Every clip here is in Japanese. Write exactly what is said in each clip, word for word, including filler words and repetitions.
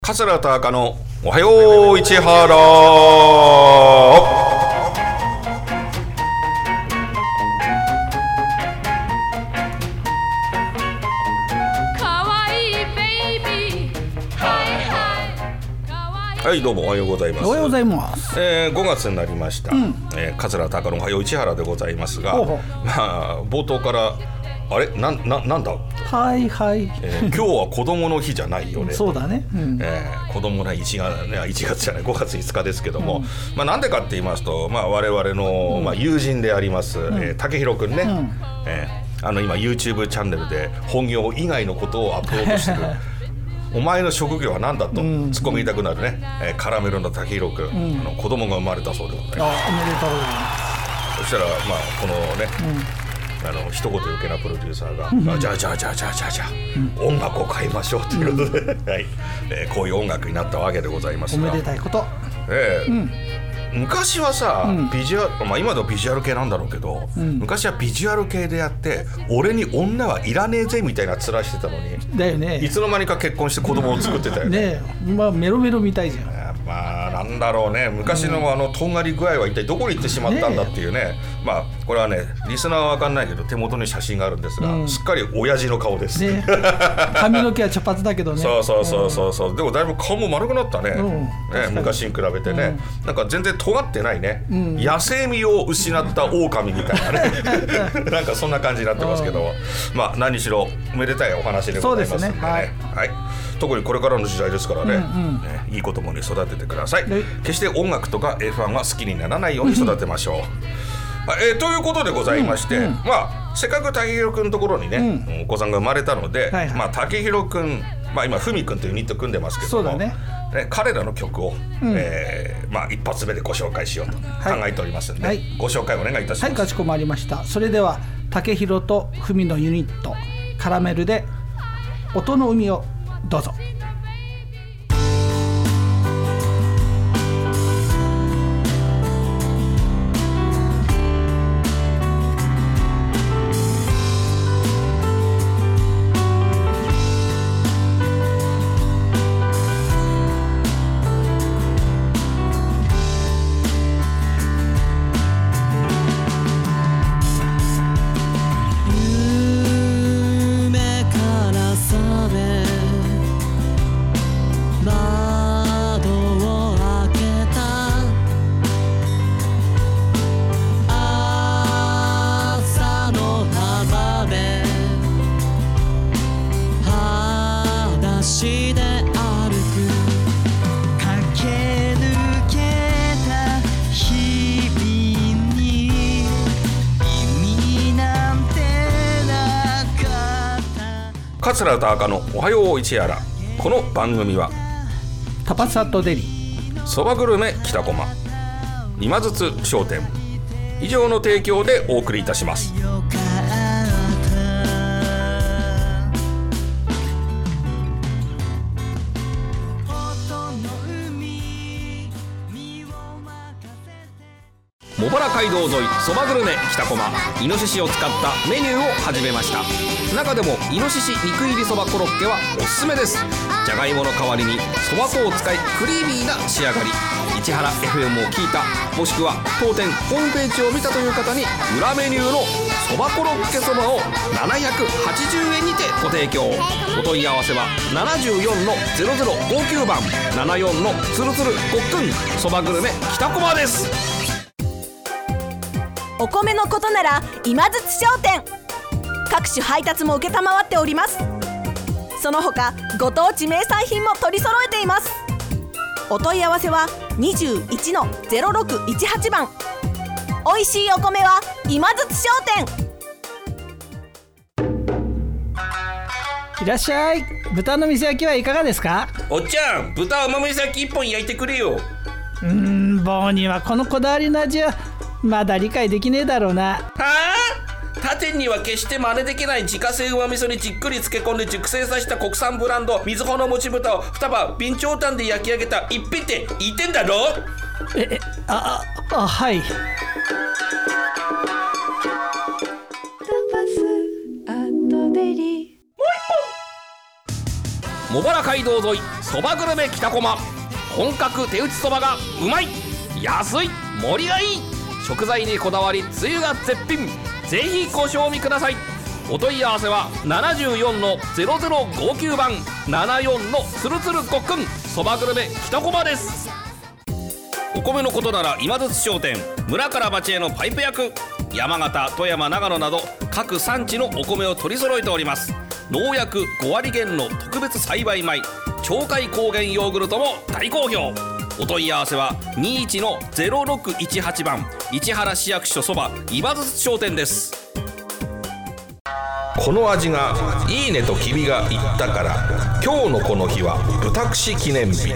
桂田中のおはよう市原。はい、どうもおはようございます。 おはようございます。 えー、ごがつになりました、うんえー、桂田中のおはよう市原でございますが、ほうほう、まあ、冒頭からあれ な, な, なんだはいはい、 えー、今日は子供の日じゃないよねそうだね、うんえー、子供の日 いちがつ、ね、いちがつじゃないごがついつかですけども、うんまあ、なんでかって言いますと、まあ、我々の、うんまあ、友人であります、うんえー、竹広くんね、うんえー、あの今 YouTube チャンネルで本業以外のことをアップロードしてるお前の職業は何だと突っ込み言いたくなるね、うんえー、カラメルの竹広くん、うん、あの子供が生まれたそうでございます。 あ、おめでとうございます。 そしたら、まあ、このね、うんあの一言余計なプロデューサーが、うん、じゃあじゃあじゃあじゃあじゃあじゃあ、うん、音楽を変えましょうということで、うんはいえー、こういう音楽になったわけでございますが、 おめでたいこと、 えーうん、昔はさ、うん、ビジュアル、まあ、今でもビジュアル系なんだろうけど、うん、昔はビジュアル系でやって俺に女はいらねえぜみたいな面してたのにだよね。 いつの間にか結婚して子供を作ってたよねねえ、まあ、メロメロみたいじゃん。 まあなんだろうね、昔のあのとんがり具合は一体どこに行ってしまったんだっていうね、まあこれはねリスナーは分かんないけど手元に写真があるんですが、うん、すっかり親父の顔です、ね、 髪の毛は茶髪だけどねそうそうそうそうそう、うん、でもだいぶ顔も丸くなったね、うん、ね昔に比べてね、うん、なんか全然尖ってないね、うん、野生味を失った狼みたいなねなんかそんな感じになってますけど、まあ何しろおめでたいお話でございますのでね、 はい、 はい、特にこれからの時代ですからね、うんうんね、いい子供に育ててください。決して音楽とか エフワン は好きにならないように育てましょう、うんえー、ということでございまして、うんうん、まあせっかく竹広くんのところにね、うん、お子さんが生まれたので、はいはい、まあ、竹広くん、まあ、今ふみくんというユニット組んでますけども、そうだね、ね、彼らの曲を、うんえーまあ、一発目でご紹介しようと考えておりますので、はいはい、ご紹介お願いいたします。 はい、かしこまりました。それでは竹広とふみのユニットカラメルで音の海をどうぞ。 桂田中のおはよう市原。この番組はタパサットデリそばグルメ北駒今津津商店以上の提供でお送りいたします。茂原街道沿いそばグルメ北駒イノシシを使ったメニューを始めました。中でもイノシシ肉入りそばコロッケはおすすめです。じゃがいもの代わりにそば粉を使いクリーミーな仕上がり。市原 エフエム を聞いたもしくは当店ホームページを見たという方に裏メニューのそばコロッケそばをななひゃくはちじゅうえんにてご提供。お問い合わせは ななよんのゼロゼロごきゅう 番ななよんのつるつるごっくんそばグルメ北駒です。 お米のことなら今津津商店、各種配達も承っております。その他ご当地名産品も取り揃えています。お問い合わせは にじゅういちのゼロろくいちはち 番。おいしいお米は今津津商店。 いらっしゃい。豚の店焼きはいかがですか。 おっちゃん、豚甘み焼き一本焼いてくれよ。 うーん、棒にはこのこだわりの味はまだ理解できねえだろうな。 はあ、他店には決して真似できない自家製うま味噌にじっくり漬け込んで熟成させた国産ブランド瑞穂のもち豚をにばん備長炭で焼き上げた一品って言ってんだろ。 ええああはい。 茂原街道沿いそばグルメ北駒。本格手打ちそばがうまい、安い、盛りがいい。食材にこだわりつゆが絶品。ぜひご賞味ください。お問い合わせは ななじゅうよんのゼロゼロごきゅう 番ななよんのつるつるごっくんそばグルメ北駒です。お米のことなら今津商店、村から町へのパイプ役。山形、富山、長野など各産地のお米を取り揃えております。農薬ごわりげんの特別栽培米鳥海高原ヨーグルトも大好評。お問い合わせはにじゅういちのゼロろくいちはち番市原市役所そば今津商店です。 この味がいいねと君が言ったから、今日のこの日は豚串記念日。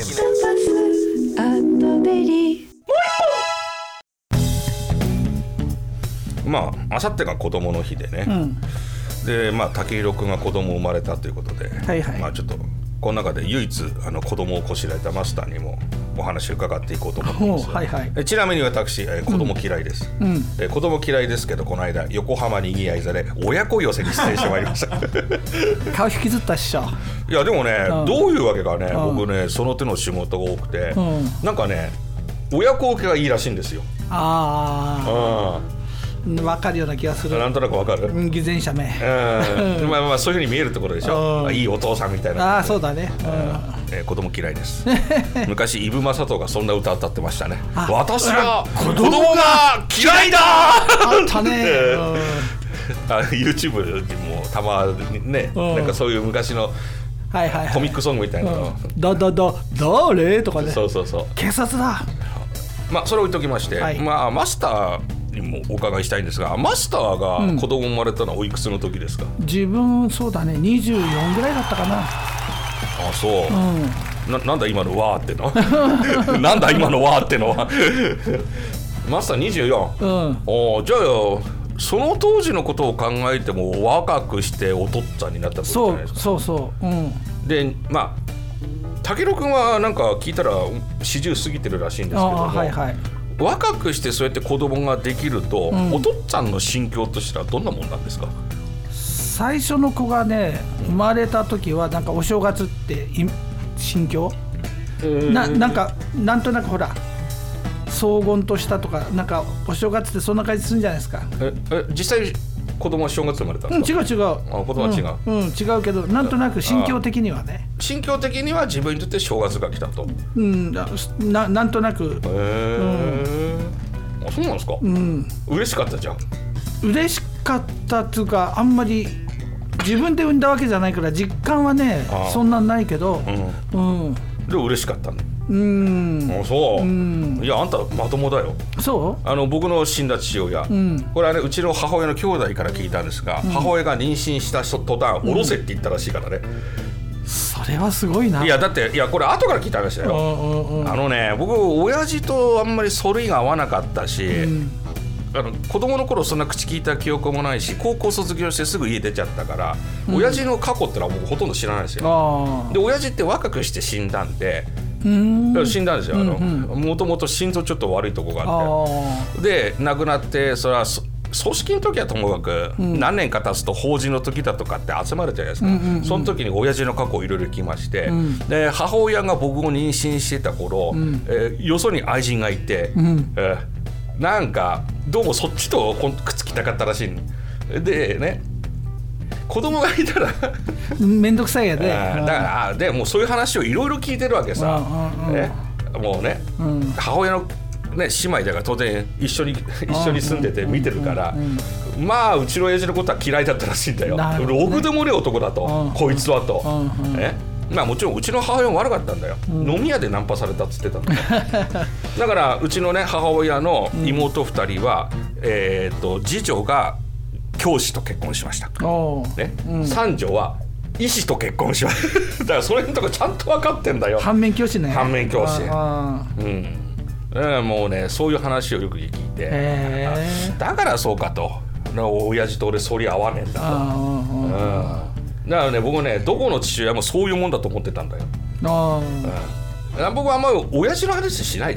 まああさってが子供の日でね、うん、でまあ武宏君が子供生まれたということで、はいはい、まあちょっとこの中で唯一あの子供をこしらえたマスターにもお話を伺っていこうと思ってます、はいはい、ちなみに私、えー、子供嫌いです、うんえー、子供嫌いですけど、この間横浜にぎわい座で親子寄せに出演してまいりました顔引きずったっしょ。 いやでもね、うん、どういうわけかね、うん、僕ねその手の仕事が多くて、うん、なんかね親子受けがいいらしいんですよ。ああ、うん分かるような気がする。 なんとなく分かる。 偽善者名。 うんまあまあそういう風に見えるところでしょ。いいお父さんみたいな。 ああそうだね。うんえー、子供嫌いです。昔イブ・マサトがそんな歌歌ってましたね。私は子供が嫌いだ。 あったね。 あ YouTube にもたまにね、なんかそういう昔のはいはいはい、コミックソングみたいなの、 うん、だだだ誰とかね。 そうそうそう。 警察だ。 まあそれを置いときまして、はい、まあマスターにもお伺いしたいんですが、マスターが子供生まれたのはおいくつの時ですか？ うん、自分そうだねにじゅうよんぐらいだったかな。 あそう、うん、な, なんだ今のわーってのなんだ今のわーってのはマスターにじゅうよん、うん、おじゃあその当時のことを考えても若くしてお父っつぁんになったってことじゃないですか。 そうそうそう、うん、 でまあ武宏君はなんか聞いたらよんじゅう過ぎてるらしいんですけども、はいはい、若くしてそうやって子供ができると、うん、お父っつぁんの心境としてはどんなもんなんですか？ 最初の子がね生まれた時はなんかお正月って心境、えー、な, なんかなんとなくほら荘厳としたとかなんかお正月ってそんな感じするんじゃないですか。 ええ実際子供は正月生まれたんですか？ うん、違う違う。あ子供は違う、 うんうん、違うけどなんとなく心境的にはね。 心境的には自分にとって正月が来たと。 うん、な, なんとなく。へえ、うん、あそうなんですか。うん、嬉しかったじゃん。 嬉しかったっていうかあんまり自分で産んだわけじゃないから実感はねそんなんないけど、 うんうん、で嬉しかったんだ。 うんあそう、うん、いやあんたまともだよ。 そうあの僕の死んだ父親、うん、これはねうちの母親の兄弟から聞いたんですが、うん、母親が妊娠した途端下ろせって言ったらしいからね、 うん、それはすごいな。 いやだっていやこれ後から聞いた話だよ、うんうん、あのね僕親父とあんまり反りが合わなかったし、うんあの子供の頃そんな口聞いた記憶もないし高校卒業してすぐ家出ちゃったから、うん、親父の過去ってのはもうほとんど知らないですよ。で親父って若くして死んだんでうん死んだんですよ。もともと心臓ちょっと悪いとこがあってで亡くなってそれは葬式の時はともかく、うん、何年か経つと法事の時だとかって集まるじゃないですか、うんうんうん、その時に親父の過去をいろいろ聞きまして、うん、で母親が僕を妊娠してた頃、うんえー、よそに愛人がいて、うんえーなんかどうもそっちとくっつきたかったらしいでね子供がいたらめんどくさいやで、 だからでもうそういう話をいろいろ聞いてるわけさ、うんうんうんね、もうね、うん、母親の、ね、姉妹だから当然一緒に一緒に住んでて見てるから、うんうんうん、まあうちの親父のことは嫌いだったらしいんだよ。ろくでもねえ男だと、うん、こいつはと、うんうんねまあ、もちろんうちの母親も悪かったんだよ、うん、飲み屋でナンパされたっつってたんだよだからうちのね母親の妹ふたりは、うんえー、と次女が教師と結婚しました、ねうん、三女は医師と結婚しましただからそれのとこちゃんと分かってんだよ。 反面教師ね。 反面教師うんもうねそういう話をよく聞いてだからそうかと親父と俺反り合わねえんだとうんだからね僕ねどこの父親もそういうもんだと思ってたんだよ。あ、うん、僕はあんまり親父の話しないじゃん。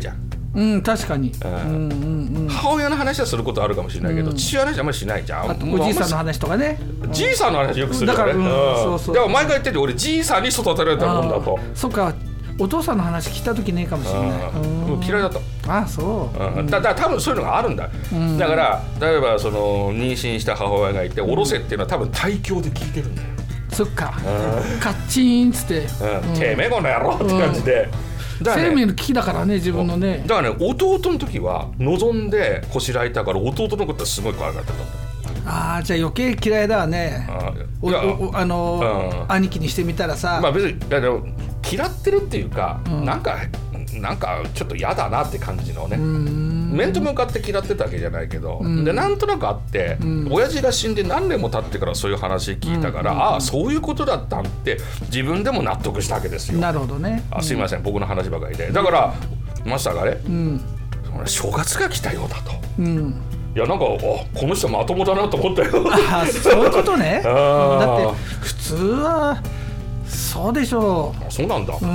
うん、確かに、うんうんうん、 母親の話はすることあるかもしれないけど、うん、父親の話あんまりしないじゃん。 あとおじいさんの話とかね、 じいさんの話よくするよね。だから、うんうん、そうそう、だから毎回言ってて俺じいさんに育てられたもんだと。 そっか、お父さんの話聞いた時ねえかもしれない。 もう嫌いだった。 あ、そう、 うん、だから多分そういうのがあるんだ、うん、だから例えばその妊娠した母親がいておろせっていうのは多分胎教で聞いてるんだよ。 そっか、カッチーンっつって、 うん、てめえこの野郎って感じで、 うん、だからね、生命の危機だからね、自分のね。 だからね、弟の時は望んでこしらえたから弟のことはすごい可愛かったと思う。 ああ、じゃあ余計嫌いだわね。あ, おおあの、うん、兄貴にしてみたらさ、 まあ別にだから嫌ってるっていうか、うん、なんかなんかちょっと嫌だなって感じのね、面と向かって嫌ってたわけじゃないけど、うん、でなんとなくあって、うん、親父が死んで何年も経ってからそういう話聞いたから、うん、ああそういうことだったんって自分でも納得したわけですよ。 なるほどね。 あ、すいません、うん、僕の話ばかりで。だからマスターがね、うん、正月が来たようだと、うん、いやなんかあこの人まともだなと思ったよ。 あ、そういうことね。だって普通はそうでしょう。 あ、そうなんだ。 うん、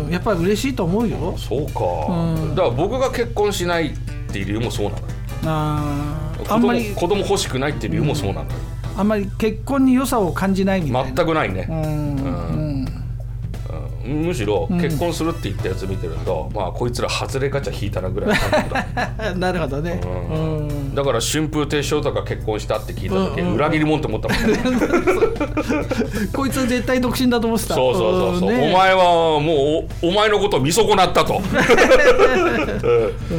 やっぱり嬉しいと思うよ。 そうか、うん、だから僕が結婚しないっていう理由もそうなのよ。あ子供あんまり子供欲しくないっていう理由もそうなのよ、 うん、あんまり結婚に良さを感じないみたいな。 全くないね。うん、 うんうん、むしろ結婚するって言ったやつ見てると、うん、まあこいつら外れガチャ引いたなぐらいの感じだ。 なるほどね、 うんうん、だから春風亭昇太が結婚したって聞いた時、うんうん、裏切り者って思ったもんね。 こいつは絶対独身だと思ってた。 そうそうそうそう、ね、お前はもう お, お前のことを見損なったと。うん、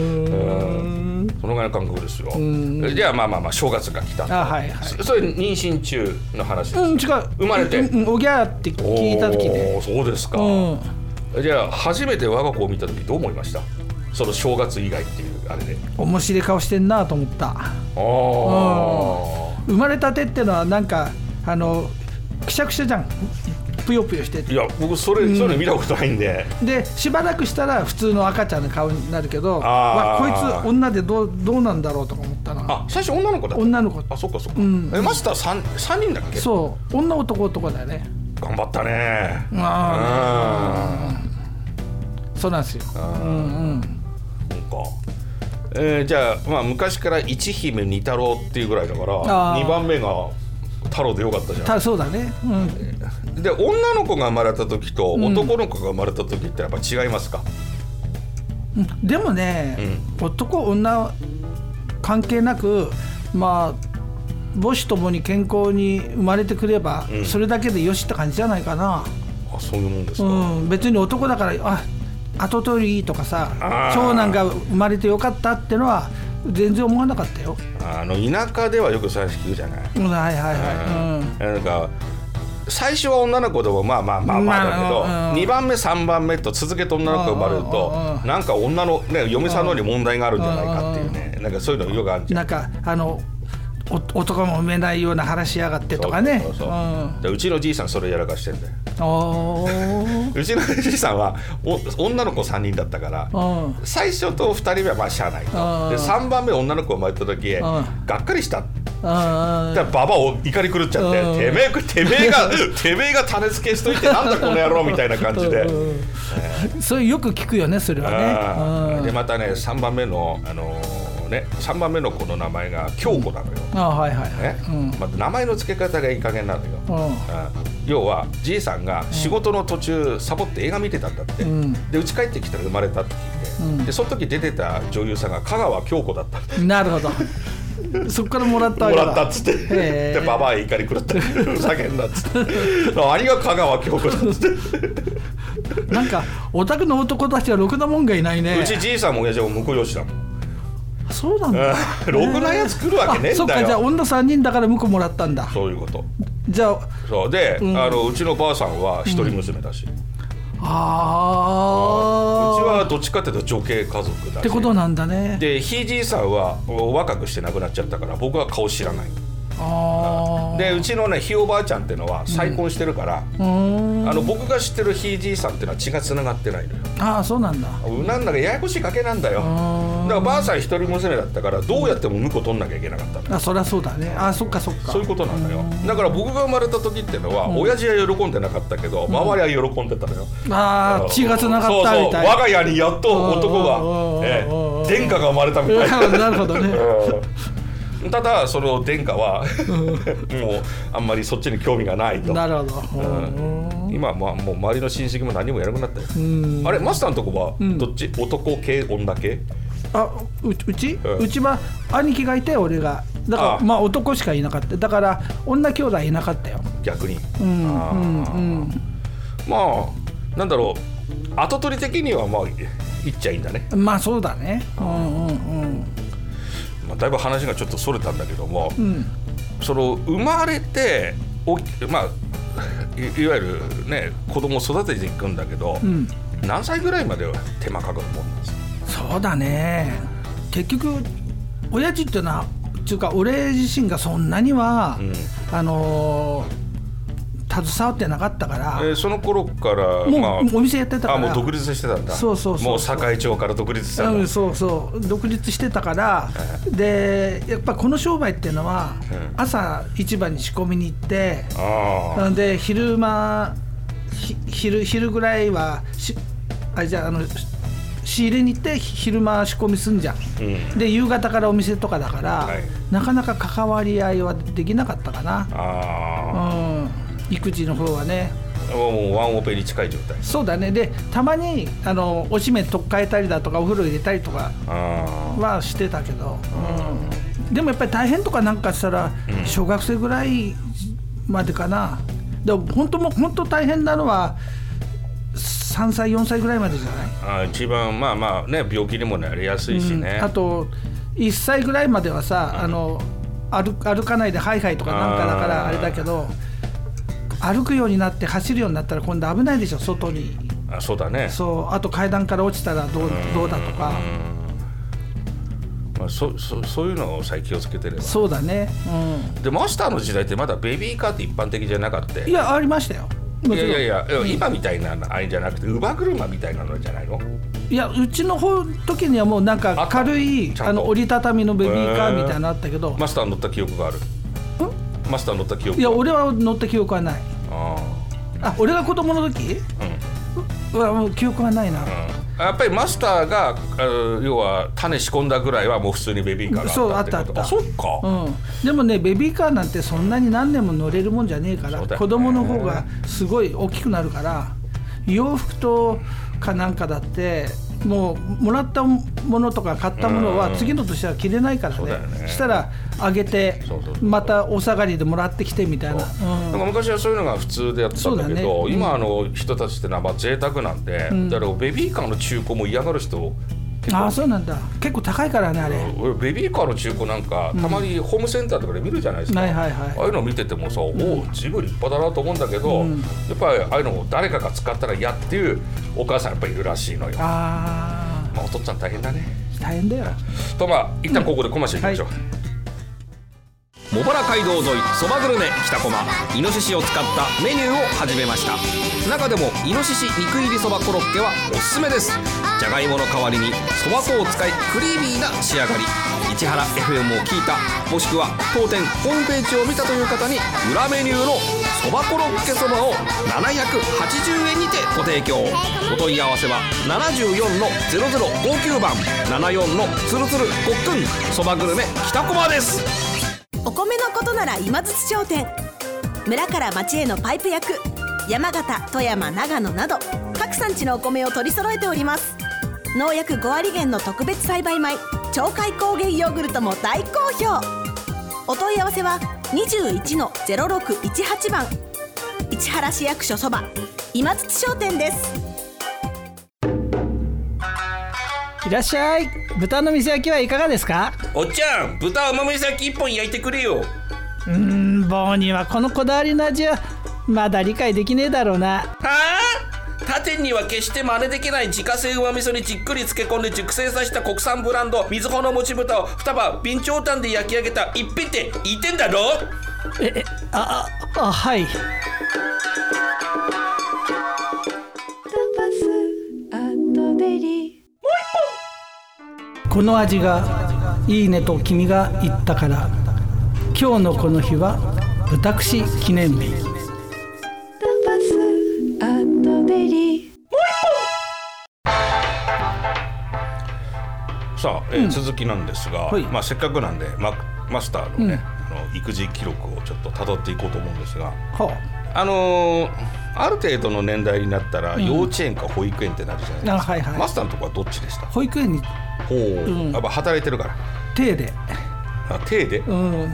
そのぐらいの感覚ですよ。じゃあまあまあまあ正月が来た。 あ、はいはい、 そ, それ妊娠中の話です。うん、違う、 生まれて、うん、おぎゃーって聞いた時で。 おそうですか、うん、じゃあ初めて我が子を見た時どう思いました？その正月以外っていうあれで。 面白い顔してんなと思った。あ、うん、生まれたてってのはなんかあのくしゃくしゃじゃん、ぷよぷよしてて。 いや僕それ、うん、それ見たことないんで。 でしばらくしたら普通の赤ちゃんの顔になるけど、わこいつ女でどう、どうなんだろうとか思ったな。 あ、最初女の子だった。 女の子。 あ、そっかそっか、うん、えマスター 3, 3人だっけ？ そう、女男男だよね。 頑張ったね。 ああ、そうなんですよ。うんうん。 そうか。えー、じゃあ、まあ、昔から一姫二太郎っていうぐらいだからにばんめが太郎でよかったじゃん。 そうだね、 うん、で女の子が生まれた時と男の子が生まれた時ってやっぱ違いますか？ うん、でもね、うん、男女関係なく、まあ母子ともに健康に生まれてくれば、うん、それだけでよしって感じじゃないかな。 あ、そういうもんですか。 うん、別に男だからあ後取りとかさ、長男が生まれてよかったってのは全然思わなかったよ。 あの田舎ではよくそういう話聞くじゃない。 うん、はいはいはい、 うん、なんか最初は女の子でもまあまあまあまあだけど、まあ、にばんめさんばんめと続けて女の子が生まれるとなんか女の、ね、嫁さんのに問題があるんじゃないかっていうね、なんかそういうのよくあるじゃん。 なんかあの男も産めないような話しやがってとかね。 そうそうそう、うん、でうちのじいさんそれやらかしてんだよ。おうちのじいさんはお女の子さんにんだったから最初とふたりめはまあしゃあないと。でさんばんめ女の子が生まれた時がっかりした。だからババを怒り狂っちゃっててめえてめえがてめえが種付けしといてなんだこの野郎みたいな感じで、 えー、それよく聞くよねそれはね。 でまたねさんばんめのあのーね、さんばんめの子の名前が京子なのよ。 あ、はいはいはい、 ね、うん、また名前の付け方がいい加減なのよ、うん、要はじいさんが仕事の途中サボって映画見てたんだって、うん、で家帰ってきたら生まれたって聞いて、うん、でその時出てた女優さんが香川京子だったんで。 なるほどそっからもらったわけだ。 もらったっつってでババア怒り狂ってふざけんなっつって兄が香川京子だっつってなんかオタクの男たちはろくなもんがいないね。 うちじいさんも親父も婿養子だもん。 そうなんだ。 ろくなやつ来るわけねえんだよ。 そっか、じゃあ女さんにんだから婿もらったんだ。 そういうこと。 じゃあそうで、うん、あのうちのばあさんは一人娘だし、うん、 ああうちはどっちかっていうと女系家族だしってことなんだね。 でひいじいさんは若くして亡くなっちゃったから僕は顔知らない。 あでうちのねひいおばあちゃんっていうのは再婚してるから、うん、あの僕が知ってるひいじいさんっていうのは血がつながってないのよ。 ああそうなんだ。 なんだかややこしい家系なんだよ。だからばあさん一人娘だったからどうやっても婿取んなきゃいけなかったの。 あそりゃそうだね。あそっかそっか。 そういうことなんだよ。だから僕が生まれた時っていうのは、うん、親父は喜んでなかったけど、うん、周りは喜んでたのよ。 ああ血がつながったみたいな。そうそう我が家にやっと男が、ええ、殿下が生まれたみたいな。 なるほどね。 ただその殿下はもうあんまりそっちに興味がないと。 なるほど、 うん、今はまあもう周りの親戚も何もやらなくなったよ。あれマスターのとこはどっち、うん、男系女系？ あ う, うち、うん、うちは兄貴がいて俺がだからまあ男しかいなかった。だから女兄弟いなかったよ逆に。 うんあ、うんうん、 まあなんだろう後取り的にはまあ言っちゃいいんだね。 まあそうだね。うんうんうんまあ、だいぶ話がちょっとそれたんだけども、うん、その生まれてお、まあ、い, いわゆるね子供を育てていくんだけど、うん、何歳ぐらいまでは手間かかるもんなんですか？ そうだね結局親父っていうのはっていうか俺自身がそんなには、うん、あのー携わってなかったから、 えー、その頃からもう、まあ、お店やってたから。あもう独立してたんだ。 そうそうそうそうもう堺町から独立してたんだ、 うん、そうそう独立してたから、えー、でやっぱこの商売っていうのは、うん、朝市場に仕込みに行ってあで昼間昼昼ぐらいはしあじゃああの仕入れに行って昼間仕込みすんじゃん、うん、で夕方からお店とかだから、はい、なかなか関わり合いはできなかったかな。あ、うん育児の方はねもうワンオペに近い状態。 そうだね。でたまにあのおしめとっかえたりだとかお風呂入れたりとかはしてたけど、うん、でもやっぱり大変とかなんかしたら小学生ぐらいまでかな。でも本当も本当大変なのはさんさいよんさいぐらいまでじゃない？ あ一番まあまあね病気にもなりやすいしね、 うん、あといっさいぐらいまではさ、うん、あの 歩, 歩かないでハイハイとかなんかだからあれだけど歩くようになって走るようになったら今度危ないでしょ外に。 あそうだね。 そうあと階段から落ちたらど う, どうだとか、 まあ、そ, そ, そういうのを最近気をつけてれば。 そうだね、うん、 でマスターの時代ってまだベビーカーって一般的じゃなかった。 いやありましたよ。 いやいやいや、うん、今みたいなあれじゃなくて乳母車みたいなのじゃないの？ いやうちの方時にはもうなんか軽いあの折りたたみのベビーカーみたいなのあったけど、 マスター乗った記憶がある？マスター乗った記憶？ いや俺は乗った記憶はない。ああ俺が子供の時、うん、はもう記憶はないな、うん、 やっぱりマスターが要は種仕込んだぐらいはもう普通にベビーカーがあったってこと。 そうあったあった。あそっか、うん、でもねベビーカーなんてそんなに何年も乗れるもんじゃねえから、ね、子供の方がすごい大きくなるから洋服とかなんかだってもうもらったものとか買ったものは次の年は着れないからね。 そ, ねしたらあげてまたお下がりでもらってきてみたいな、うん、 なんか昔はそういうのが普通でやってたんだけど、ね、今の人たちってのはまあ贅沢なんで、うん、だからベビーカーの中古も嫌がる人ああそうなんだ。結構高いからねあれ。 ベビーカーの中古なんかたまにホームセンターとかで見るじゃないですか、 うんはいはいはい、 ああいうの見ててもさ、うん、おお自分立派だなと思うんだけど、うん、やっぱりああいうのを誰かが使ったら嫌っていうお母さんやっぱりいるらしいのよ。あ、まあ、お父っつぁん大変だね。 大変だよとまあ一旦ここでコマーシャルいきましょう、うんはい茂原街道沿いそばグルメ北駒イノシシを使ったメニューを始めました。中でもイノシシ肉入りそばコロッケはおすすめです。じゃがいもの代わりにそば粉を使いクリーミーな仕上がり。市原 エフエム を聞いたもしくは当店ホームページを見たという方に裏メニューのそばコロッケそばをななひゃくはちじゅうえんにてご提供。お問い合わせは ななよん ゼロゼロごきゅう 番ななよんのつるつるごっくんそばグルメ北駒です。 お米のことなら今津商店。村から町へのパイプ役山形、富山、長野など各産地のお米を取り揃えております。農薬ご割減の特別栽培米鳥海高原ヨーグルトも大好評。お問い合わせは にじゅういちのゼロろくいちはち 番市原市役所そば今津商店です。 いらっしゃい。豚の店焼きはいかがですか？ おっちゃん豚うまみ焼き一本焼いてくれよ。 うーん棒にはこのこだわりの味はまだ理解できねえだろうな。 はあ他店には決して真似できない自家製うま味噌にじっくり漬け込んで熟成させた国産ブランド瑞穂のもち豚をにばん備長炭で焼き上げた一品って言ってんだろ。 ええあああはいこの味がいいねと君が言ったから今日のこの日は豚串記念日。 さあ、えーうん、続きなんですが、はい、まあ、せっかくなんで マ, マスターのね、うん、あの育児記録をちょっと辿っていこうと思うんですが、はあ、あのー、ある程度の年代になったら幼稚園か保育園ってなるじゃないですか、うん、あ、はいはい、マスターのとこはどっちでした？ 保育園に。 ほう、うん、やっぱ働いてるから手であ手で、 うん、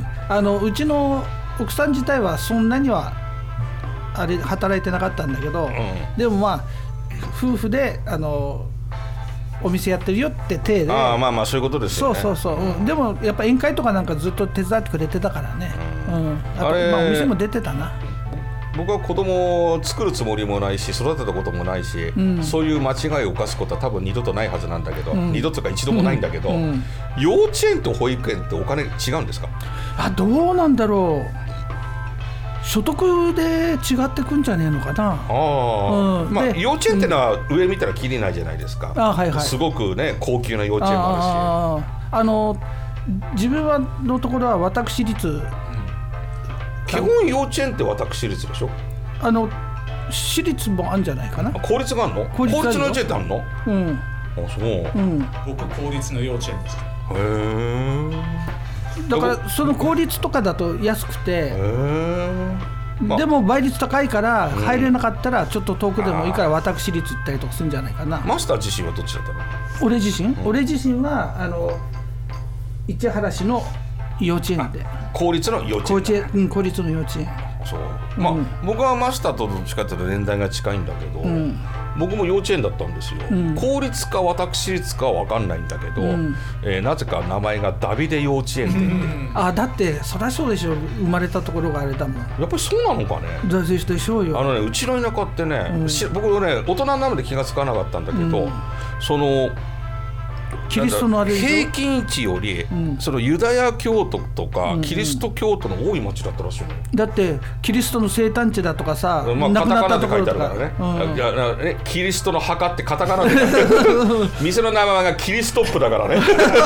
あのうちの奥さん自体はそんなにはあれ働いてなかったんだけど、うん、でもまあ夫婦であのお店やってるよって手で、 ああまあまあそういうことですよね。 そうそうそう、うん、でもやっぱ宴会とかなんかずっと手伝ってくれてたからね、うん、うん、あとあれ、まあ、お店も出てたな。 僕は子供を作るつもりもないし育てたこともないし、うん、そういう間違いを犯すことは多分二度とないはずなんだけど、うん、二度とか一度もないんだけど、うんうん、幼稚園と保育園ってお金違うんですか？ あ、どうなんだろう、所得で違ってくんじゃねえのかな。 あ、うん、まあ、幼稚園ってのは上見たらきりないじゃないですか、うん、あ、はいはい、すごくね高級な幼稚園もあるし、 ああの自分はのところは私立、 基本幼稚園って私立でしょ？ あの私立もあるんじゃないかな。 公立があるの？公立の幼稚園ってあるの？うん。あ、そう。うん、 僕公立の幼稚園です。へえ。だからその公立とかだと安くて、へ、まあ、でも倍率高いから入れなかったらちょっと遠くでもいいから私立行ったりとかするんじゃないかな。 マスター自身はどっちだったの？ 俺自身？うん、俺自身はあの市原市の幼稚園で。 公立の幼稚園、 公立、うん、公立の幼稚園。 そう、まあ、うん、僕はマスターとどっちかというと年代が近いんだけど、うん、僕も幼稚園だったんですよ、うん、公立か私立かは分かんないんだけど、うん、えー、なぜか名前がダビデ幼稚園って言って、うん、 あ、だってそりゃそうでしょ、生まれたところがあれだもん。 やっぱりそうなのかね。 だでしょうよ。 あのね、うちの田舎ってね、うん、僕ね大人になるまで気がつかなかったんだけど、うん、そのキリストのあれ平均値より、うん、そのユダヤ教徒とか、うん、キリスト教徒の多い町だったらしいの。 だってキリストの生誕地だとかさ、まあ、亡くなったところとか、カタカナで書いてあるからね、うん、いやね、キリストの墓ってカタカナで書いてある店の名前がキリストップだからね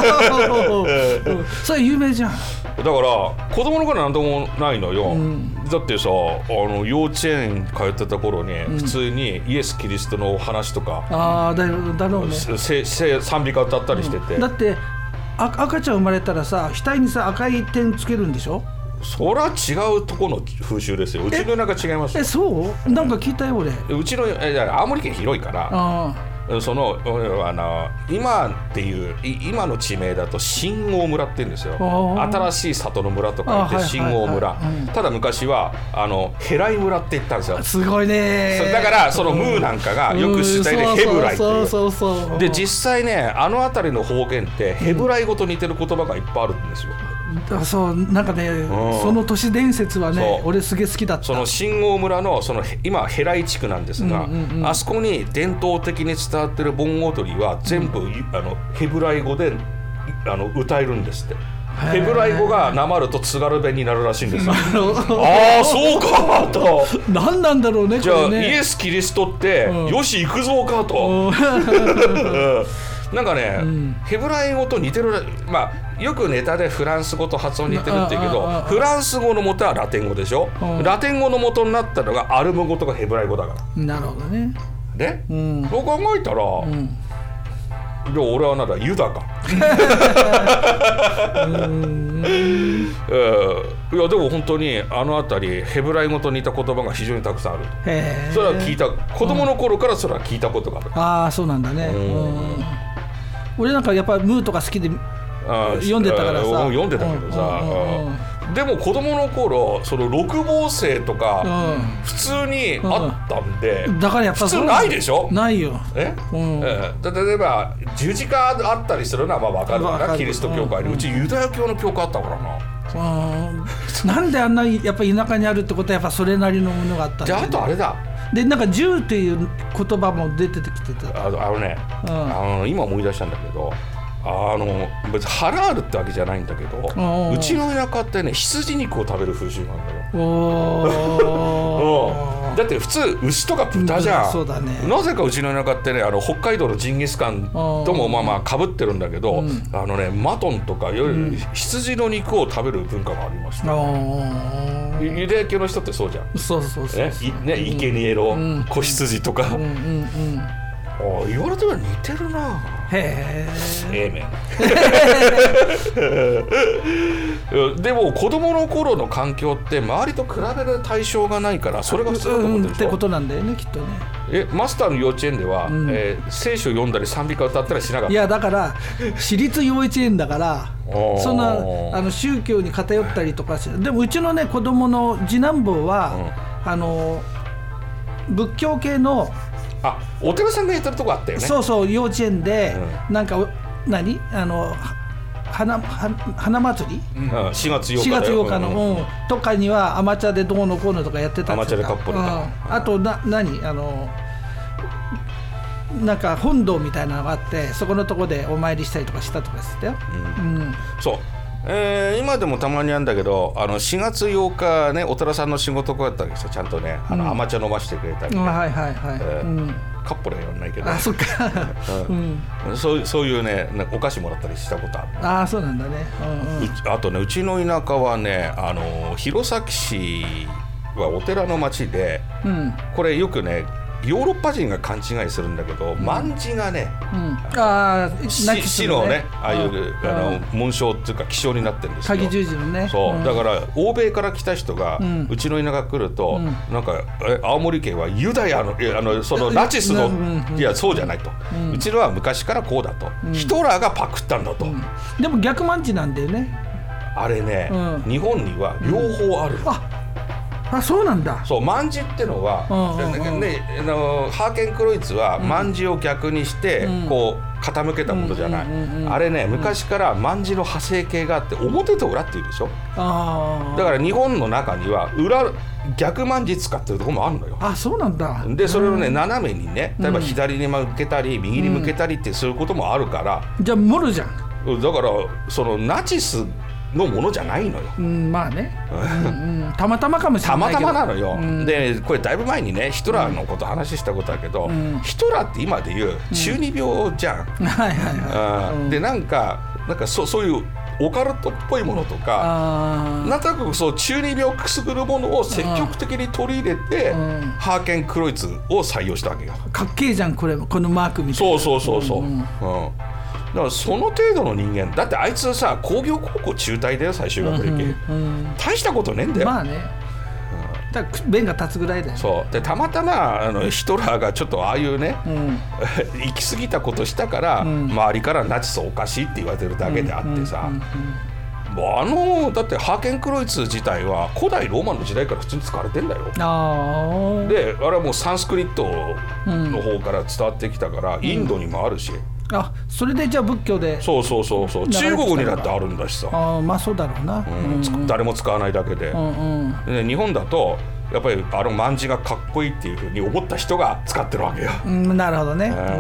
それ有名じゃん。 だから子供の頃なんともないのよ、うん、だってさ、あの幼稚園通ってた頃に普通にイエス・キリストの話とか、うん、あだだろうね、 賛美歌歌ったりしてて、うん、 だって赤ちゃん生まれたらさ額にさ赤い点つけるんでしょ。 それは違うところの風習ですよ。うちのなんか違いますよ。 え、そうなんか聞いたよ俺。 うちのえ青森県広いから、あそのあの今っていう今の地名だと新大村って言うんですよ。新しい里の村とか言って新大村。ただ昔はあのヘライ村って言ったんですよ。 すごいね。 だからそのムーなんかがよく主体でヘブライっていう。で実際ね、あの辺りの方言ってヘブライ語と似てる言葉がいっぱいあるんですよ。 そうなんかね、うん、その都市伝説はね俺すげえ好きだった。 その新大村のその今ヘライ地区なんですが、うんうんうん、あそこに伝統的に伝わってる盆踊りは全部、うん、あのヘブライ語であの歌えるんですって。ヘブライ語がなまると津軽弁になるらしいんですよ。ああそうかと何なんだろうね。 じゃあ、 ね、 イエス・キリストって、うん、よし行くぞかとなんかね、うん、ヘブライ語と似てる。まあよくネタでフランス語と発音似てるって言うけど、フランス語の元はラテン語でしょ。ラテン語の元になったのがアルム語とかヘブライ語だから。 なるほどね。 で、うん、そう考えたら、うん、でも俺はなんだユダかうんいやでも本当にあの辺りヘブライ語と似た言葉が非常にたくさんある。へそれは聞いた、子供の頃からそれは聞いたことがある。 うん、ああそうなんだね。うん、俺なんかやっぱムーとか好きで読んでたからさ。 読んでたけどさ、でも子供の頃その六芒星とか普通にあったんで、うん、だからやっぱ普通ないでしょ。 ないよ。 え、うん、え例えば十字架あったりするのはまあ分かるかな、キリスト教会に、うん、うちユダヤ教の教会あったからな。 うん、なんであんなやっぱ田舎にあるってことはやっぱそれなりのものがあったんだ、ね、 じゃああとあれだでなんか銃っていう言葉も出てきてた。 あのあのね、うん、あの今思い出したんだけど、あの別にハラールってわけじゃないんだけど、うちの田舎ってね羊肉を食べる風習なんだよ。 おだって普通牛とか豚じゃん、 うん、そうだね、 なぜかうちの田舎ってねあの北海道のジンギスカンともまあまあかぶってるんだけど、うん、あのねマトンとかいわゆる羊の肉を食べる文化がありました、うん、ユダヤ系の人ってそうじゃん、 そうそうそうそう、 ね、ね、生贄の子羊とか、うんうんうんうん、ああ言われては似てるな。 へええめんでも子供の頃の環境って周りと比べる対象がないからそれが必要だと思ってるでしょ、 うん、ってことなんだよねきっとね。 えマスターの幼稚園では、うんえー、聖書読んだり賛美歌歌ったりしなかった？ いやだから私立幼稚園だからそんなあの宗教に偏ったりとかしでもうちのね子供の次男坊は、うん、あの仏教系のあお寺さんがやってるとこあったよね。 そうそう幼稚園で、うん、なんか何あの花, 花祭り、 うん、しがつようかしがつようかの、うんうん、とかにはアマチャでどうのこうのとかやってたアマチャでカップルとか、 うん、あとな何あのなんか本堂みたいなのがあってそこのとこでお参りしたりとかしたとかしてたよ、うんうん、 そう、えー、今でもたまにあるんだけどあのしがつようかねお寺さんの仕事こうやったわけですよ。ちゃんとねあの、うん、アマチャ飲ましてくれたり、ね、 はいはいはい、えーうんカップルはやらないけどあそっか、 うんうん、そう、そういうねお菓子もらったりしたことある。 ああそうなんだね、うんうん、 あとねうちの田舎はねあの弘前市はお寺の町で、うん、これよくねヨーロッパ人が勘違いするんだけど、うん、卍がね、うん、あ市のねああいうあの紋章っていうか記章になってるんですよ。 鍵十字のね。 そう、 うん、 だから欧米から来た人が、うん、うちの田舎来ると、うん、なんかえ青森県はユダヤのあのそのナチスの、うん、いやそうじゃないと、うん、うちのは昔からこうだと、うん、ヒトラーがパクったんだと、うん、 でも逆卍なんだよねあれね、うん、日本には両方ある、うんああそうなんだ。 そう卍ってのは、うんうんうんね、あのハーケンクロイツは卍を逆にして、うん、こう傾けたものじゃない、うんうんうんうん、あれね昔から卍の派生形があって表と裏っていうでしょ。あだから日本の中には裏逆卍使ってるところもあるのよ。 あそうなんだ。 でそれをね、うん、斜めにね例えば左に向けたり、うん、右に向けたりってすることもあるから、 うん、じゃあモルじゃん。 だからそのナチスのものじゃないのよ、 うん、まあね、うんうん、たまたまかもしれないけどたまたまなのよ、うん、でこれだいぶ前にねヒトラーのこと話したことだけど、うん、ヒトラーって今で言う中二病じゃん、うん、はいはいはい、うん、でなんかなんか そ, そういうオカルトっぽいものとかなんとなくそう中二病をくすぐるものを積極的に取り入れて、うん、ハーケンクロイツを採用したわけよ。 かっけえじゃんこれこのマークみたいな。 そうそうそうそう、うんうんうんだからその程度の人間だってあいつさ工業高校中退だよ最終学歴、うんうんうん、大したことねえんだよ。 まあね、うん、だから弁が立つぐらいだよ。 そうでたまたまあのヒトラーがちょっとああいうね、うん、行き過ぎたことしたから、うん、周りからナチスおかしいって言われてるだけであってさ、うんうんうんうん、もうあのだってハーケンクロイツ自体は古代ローマの時代から普通に使われてんだよ。あであれはもうサンスクリットの方から伝わってきたから、うん、インドにもあるし、 あそれでじゃあ仏教でそうそうそうそう中国にだってあるんだしさ。 あまあそうだろうな、 うんうん、誰も使わないだけで、うんうん、で日本だとやっぱりあの卍がかっこいいっていうふうに思った人が使ってるわけよ、 うん、なるほどね、うんうんうん、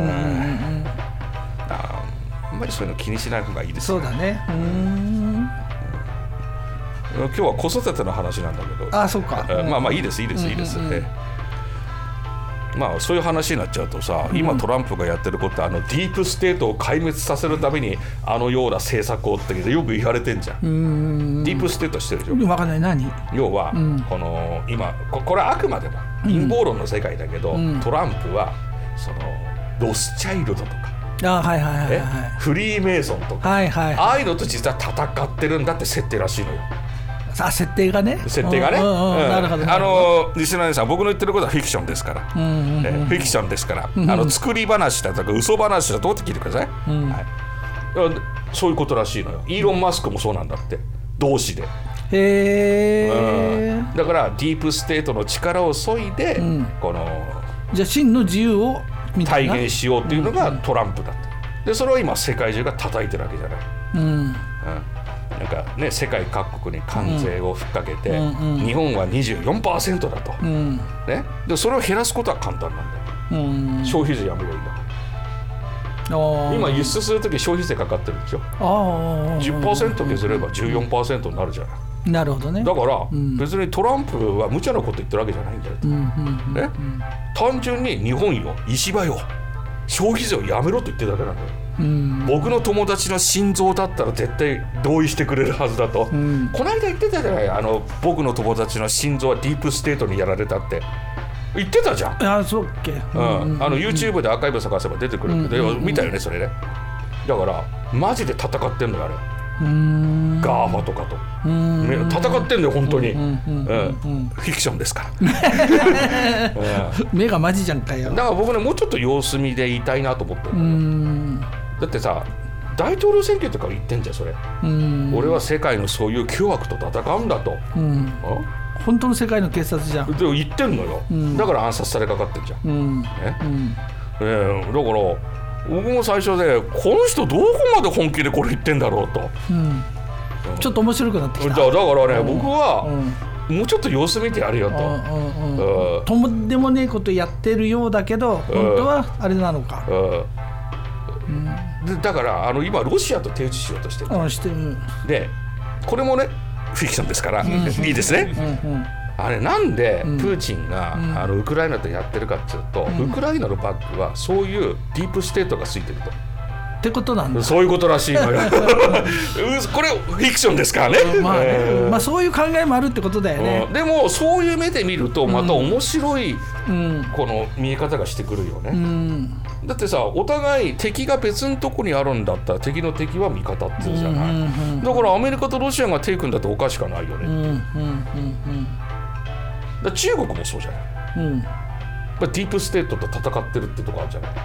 あ, あんまりそういうの気にしない方がいいですよね。そうだねうーん、うん、 今日は子育ての話なんだけどあそうか、 うん、まあまあいいですいいですいいです、うんうんうんまあ、そういう話になっちゃうとさ、今トランプがやってることはあのディープステートを壊滅させるためにあのような政策をってよく言われてんじゃん。うーんディープステートしてるでしょ。 分かんない何要は、うん、この今 こ, これはあくまでも陰謀論の世界だけど、うん、トランプはそのロスチャイルドとかあ、はいはいはいはい、 フリーメイソンとか、はいはいはい、ああいうのと実は戦ってるんだって設定らしいのよ。 あ設定がね設定がね、 なるほど。 あのリスナーさん僕の言ってることはフィクションですから、うんうんうん、えフィクションですから、うんうん、あの作り話だとか嘘話だとって聞いてください、うんはい、そういうことらしいのよ。イーロン・マスクもそうなんだって同志で。へー、うん、だからディープステートの力を削いで、うん、このじゃあ真の自由を体現しようっていうのがトランプだと。でそれを今世界中が叩いてるわけじゃない、うんうんなんかね、世界各国に関税をふっかけて、うんうん、日本は にじゅうよんパーセント だと、うんね、でそれを減らすことは簡単なんだよ、うん、消費税やめればいいんだから。今輸出するとき消費税かかってるでしょ。あ じゅっパーセント 削れば じゅうよんパーセント になるじゃない。 なるほどね。 だから、 うん、 別にトランプは無茶なこと言ってるわけじゃないんだよ、うんうんうんね、単純に日本よ石破よ消費税をやめろと言ってるだけなんだよ、うん、僕の友達の心臓だったら絶対同意してくれるはずだと、うん、この間言ってたじゃない、あの僕の友達の心臓はディープステートにやられたって言ってたじゃん。 あ、そうっけ、うんうん、 あの YouTube でアーカイブ探せば出てくるけど、うんうんうん、見たよねそれね。だからマジで戦ってんのよあれ、うーんガーファとかとうーん戦ってんのよ本当に、うんうんうんうん、フィクションですから、 うん、目がマジじゃんかよ。 だから僕ねもうちょっと様子見でいたいなと思ってるんだよ。だってさ大統領選挙とか言ってんじゃんそれ。うん俺は世界のそういう巨悪と戦うんだと、うん、 本当の世界の警察じゃんで言ってんのよ、うん、だから暗殺されかかってんじゃん、うんねうんえー、だから僕も最初でこの人どこまで本気でこれ言ってんだろうと、うん、 ちょっと面白くなってきた。 だ, だからね、うん、僕は、うん、もうちょっと様子見てやるよと、うんうんうん、とんでもねえことやってるようだけど、うん、本当はあれなのか、 うんうん、でだからあの今ロシアと手打ちしようとしてる、 うん、してるでこれもねフィクションですから、うん、いいですね、うんうんあれなんでプーチンが、うん、あのウクライナとやってるかっていうと、うん、ウクライナのバックはそういうディープステートがついてるとってことなんだ。 そういうことらしいのよこれフィクションですからね、 まあね、えーまあ、そういう考えもあるってことだよね、 うん、でもそういう目で見るとまた面白い、うん、この見え方がしてくるよね、うん、だってさお互い敵が別のとこにあるんだったら敵の敵は味方っていうじゃない、うんうんうん、だからアメリカとロシアが手組んだっておかしくないよね、うんうんうんうんだ中国もそうじゃない、うん、ディープステートと戦ってるってとこあるじゃない、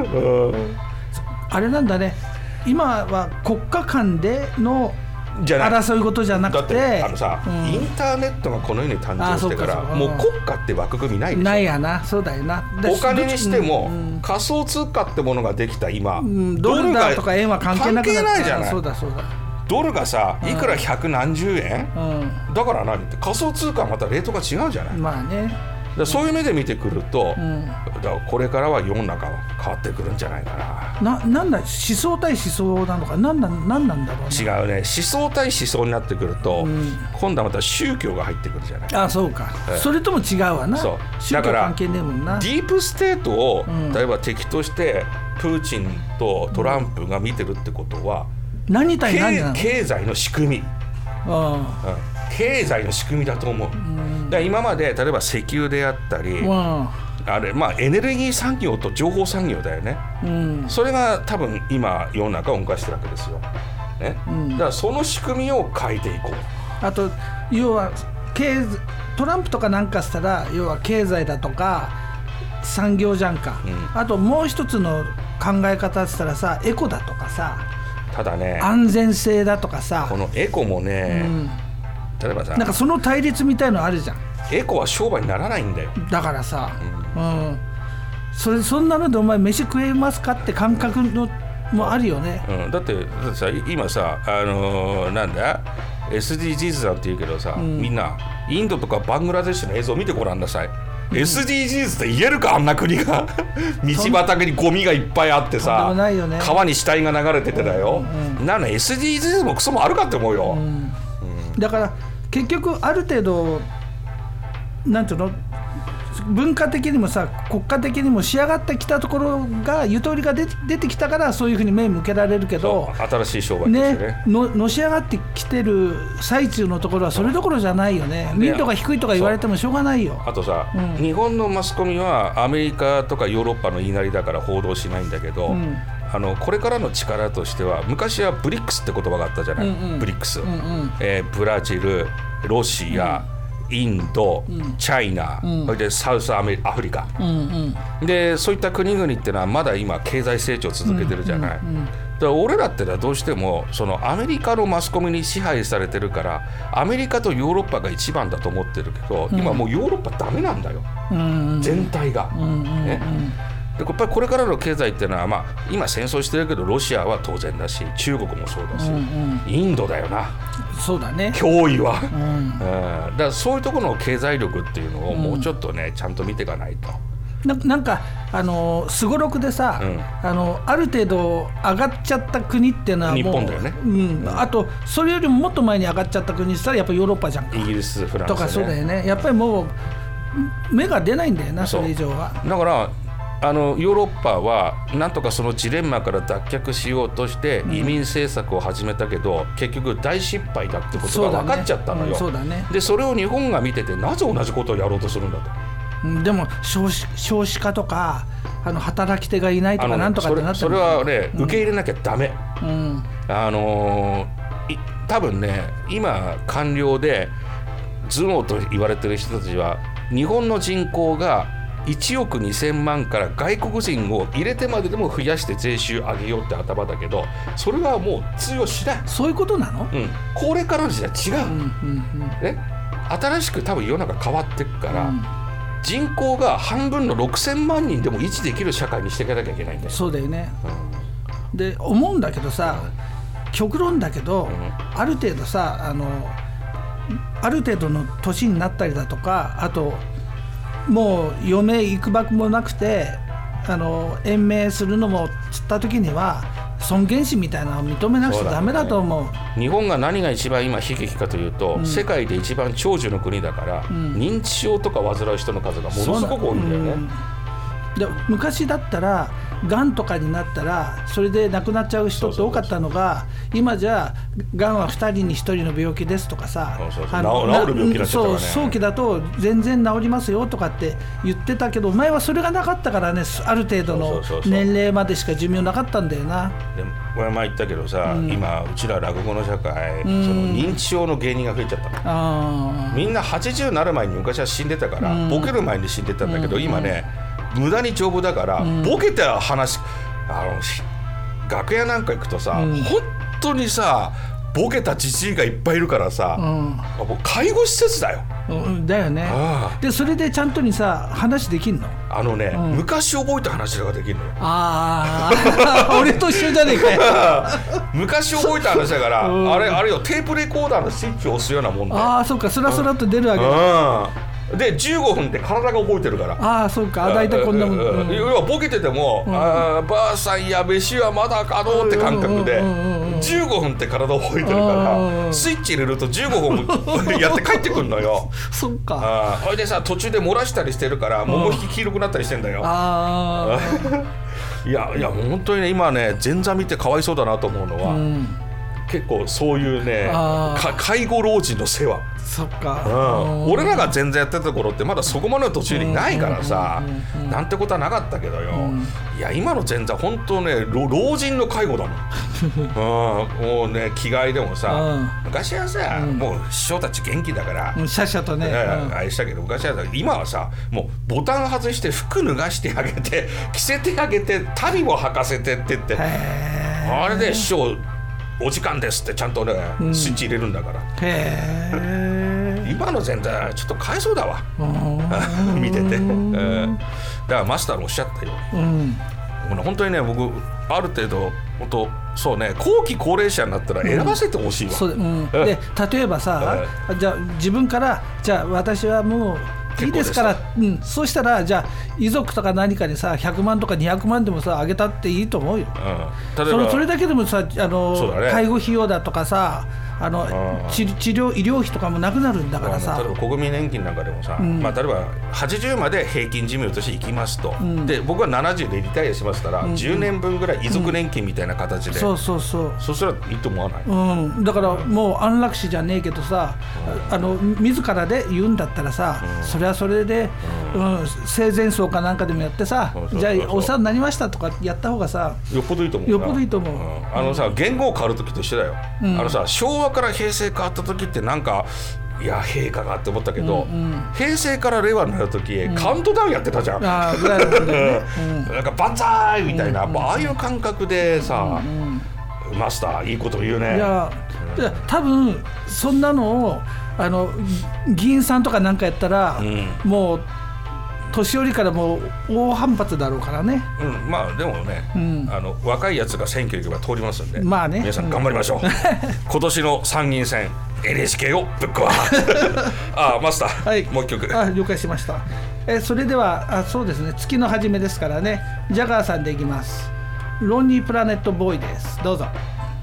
うん、あれなんだね今は国家間での争い事じゃなくて、 だってあのさ、うん、インターネットがこの世に誕生してからもう国家って枠組みないでしょ。 ないやな、そうだよな。 お金にしても、うん、仮想通貨ってものができた今、うん、 ドルだとか円は関係なくなった。 関係ないじゃない。 そうだそうだ。 ドルがさいくら百何十円、うん、だから何って仮想通貨はまたレートが違うじゃない。 まあね、 だそういう目で見てくると、うん、だからこれからは世の中は変わってくるんじゃないかな。 な、なんだ思想対思想なのかなんな、なんなんだろう、ね、 違うね思想対思想になってくると、うん、今度はまた宗教が入ってくるじゃない。 ああそうか、ええ、それとも違うわな。そう宗教関係ねえもんな。 ディープステートを、うん、例えば敵としてプーチンとトランプが見てるってことは、 うん、何対何なの？ 経済の仕組み、あ、うん、経済の仕組みだと思う、うん、だから今まで例えば石油であったり、うん、あれまあエネルギー産業と情報産業だよね、うん、それが多分今世の中を動かしてるわけですよ、ね、うん、だからその仕組みを変えていこう。 あと要は経トランプとかなんかしたら要は経済だとか産業じゃんか、うん、あともう一つの考え方って言ったらさエコだとかさ、 ただね安全性だとかさ、 このエコもね、うん、例えばさなんかその対立みたいのあるじゃん。 エコは商売にならないんだよ。 だからさ、うんうん、それそんなのでお前飯食えますかって感覚のもあるよね、 うん、だってだってさ今さあのー、なんだ エスディージーズ だって言うけどさ、うん、みんなインドとかバングラデシュの映像を見てごらんなさい、うん、エスディージーズ って言えるか、あんな国が道端にゴミがいっぱいあってさ、ね、川に死体が流れててだよ、うんうん、なの エスディージーズ もクソもあるかって思うよ、うんうん、 だから結局ある程度なんていうの文化的にもさ国家的にも仕上がってきたところがゆとりが出てきたからそういうふうに目向けられるけど、 新しい商売ですね、 ねの, のし上がってきてる最中のところはそれどころじゃないよね。民度が低いとか言われてもしょうがないよ。 あとさ、うん、日本のマスコミはアメリカとかヨーロッパの言いなりだから報道しないんだけど、うん、あのこれからの力としては昔はブリックスって言葉があったじゃない、うんうん、ブリックス、うんうんえー、ブラジル、ロシア、うんインド、うん、チャイナ、うん、それでサウスアメリアフリカ、うんうん、でそういった国々ってのはまだ今経済成長を続けてるじゃない、うんうんうん、だから俺らってのはどうしてもそのアメリカのマスコミに支配されてるからアメリカとヨーロッパが一番だと思ってるけど、うん、今もうヨーロッパダメなんだよ、うんうん、全体が、うんうんうんねでやっぱりこれからの経済っていうのは、まあ、今戦争してるけどロシアは当然だし中国もそうだし、うんうん、インドだよな。 そうだね脅威は、うんうん、だからそういうところの経済力っていうのをもうちょっとね、うん、ちゃんと見ていかないと。 な, なんかあのすごろくでさ、うん、あのある程度上がっちゃった国っていうのはもう日本だよね、 うんうん、あとそれよりももっと前に上がっちゃった国って言ったらやっぱりヨーロッパじゃんか。 イギリス、フランス、ね、 とかそうだよね。やっぱりもう目が出ないんだよな、それ以上は。 だからあのヨーロッパはなんとかそのジレンマから脱却しようとして移民政策を始めたけど、うん、結局大失敗だってことが分かっちゃったのよ。 そうだね。 でそれを日本が見ててなぜ同じことをやろうとするんだと。 でも 少子、少子化とかあの働き手がいないとかなんとかってなってる、ね、それ、それはね、うん、受け入れなきゃダメ、 うん、 あのー、多分ね今官僚で頭脳と言われてる人たちは日本の人口がいちおくにせんまんから外国人を入れてまででも増やして税収上げようって頭だけど、それはもう通用しない。 そういうことなの？ うん、高齢化の時代違う、 うんうんうん、 ね、新しく多分世の中変わっていくから、うん、人口が半分のろくせんまんにんでも維持できる社会にしていかなきゃいけないんだよ。 そうだよね、うん、で思うんだけどさ、極論だけど、うん、ある程度さあのある程度の年になったりだとか、あともう余命いくばくもなくてあの延命するのもつった時には尊厳死みたいなのを認めなくちゃダメだと思う。 う、ね、日本が何が一番今悲劇かというと、うん、世界で一番長寿の国だから、うん、認知症とか患う人の数がものすごく多いんだよね。うん、 で昔だったらがんとかになったらそれで亡くなっちゃう人って多かったのが、今じゃがんはふたりにひとりの病気ですとかさ、 そうそうそう治る病気になっちゃったからね。 そう早期だと全然治りますよとかって言ってたけど、前はそれがなかったからね、ある程度の年齢までしか寿命なかったんだよな。 で前前言ったけどさ、うん、今うちら落語の社会、うん、その認知症の芸人が増えちゃったの。 あみんなはちじゅうになる前に昔は死んでたから、うん、ボケる前に死んでたんだけど、うん、今ね無駄に丈夫だから、うん、ボケた話あの楽屋なんか行くとさ、うん、本当にさボケたじじいがいっぱいいるからさ、うん、もう介護施設だよ、 うん、だよね。ああでそれでちゃんとにさ話できんの？ あのね、うん、昔覚えた話ができるのよ。 ああ俺と一緒じゃねえかよ昔覚えた話だから、うん、あれあれよテープレコーダーのスイッチを押すようなもんだよ。 ああそっか、スラスラと出るわけだ、 うんでじゅうごふんで体が覚えてるから。 ああそうか、だいたいこんなもん、うん、 要はボケてても、うん、あばあさんや飯はまだかのって感覚でじゅうごふんって体覚えてるからスイッチ入れるとじゅうごふんやって帰ってくるのよそっか。 あそれでさ途中で漏らしたりしてるから桃引き黄色くなったりしてんだよ。 あいやいや本当にね今ね前座見てかわいそうだなと思うのは、うん、結構そういうね介護老人の世話。 そっか、 うん、俺らが全然やってた頃ってまだそこまでの途中にないからさ、なんてことはなかったけどよ、うん、いや今の前座本当ね老人の介護だもん、うん、もうね着替えでもさ、うん、昔はさ、うん、もう師匠たち元気だから、 うん、シャッシャとね、 うん、あれしたけど昔はさ今はさもうボタン外して服脱がしてあげて着せてあげて足袋も履かせてって言ってあれで師匠お時間ですってちゃんとね、うん、スイッチ入れるんだから。 へー今の全体ちょっとかわいそうだわ見てて、えー、だからマスターもおっしゃったように、うん、もう本当にね僕ある程度本当そうね後期高齢者になったら選ばせてほしいわ、うんそううん、で例えばさ、えー、じゃあ自分からじゃあ私はもういいですから、うん、そうしたらじゃあ遺族とか何かにさひゃくまんとかにひゃくまんでもさあげたっていいと思うよ、うん、例えば それ、それだけでもさあの、ね、介護費用だとかさあの治, 治療医療費とかもなくなるんだからさ、 例えば国民年金なんかでもさ、うんまあ、例えばはちじゅうまで平均寿命としていきますと、うん、で僕はななじゅうでリタイアしましたら、うん、じゅうねんぶんぐらい遺族年金みたいな形で、うん、 そうそうそうそうしたらいいと思わない、 うん、だからもう安楽死じゃねえけどさ、うん、あの自らで言うんだったらさ、うん、それはそれで、うんうん、生前葬かなんかでもやってさ、うん、じゃあお世話になりましたとかやった方がさよっぽどいいと思うよっぽどいいと思う、うん、 あのさ言語を変わる時と一緒だよ、うん、あのさ昭和から平成変わった時ってなんかいや陛下がって思ったけど、うんうん、平成から令和になる時、うん、カウントダウンやってたじゃん、あぐらいのことね、うん、なんかバンザーイみたいな、うんうん、ああいう感覚でさ、うんうん、マスターいいこと言うね。 いや、うん、いや多分そんなのをあの議員さんとかなんかやったら、うん、もう年寄りからも大反発だろうからね、 うん、まあでもね、うん、あの若いやつが選挙行けば通りますんで、 まあね、 皆さん頑張りましょう、うん、今年の参議院選 エヌエイチケー をぶっ壊ああマスター、はい、もう一曲あ了解しました。 えそれではあそうですね、月の初めですからね、ジャガーさんでいきます。ロンリープラネットボーイです。どうぞ。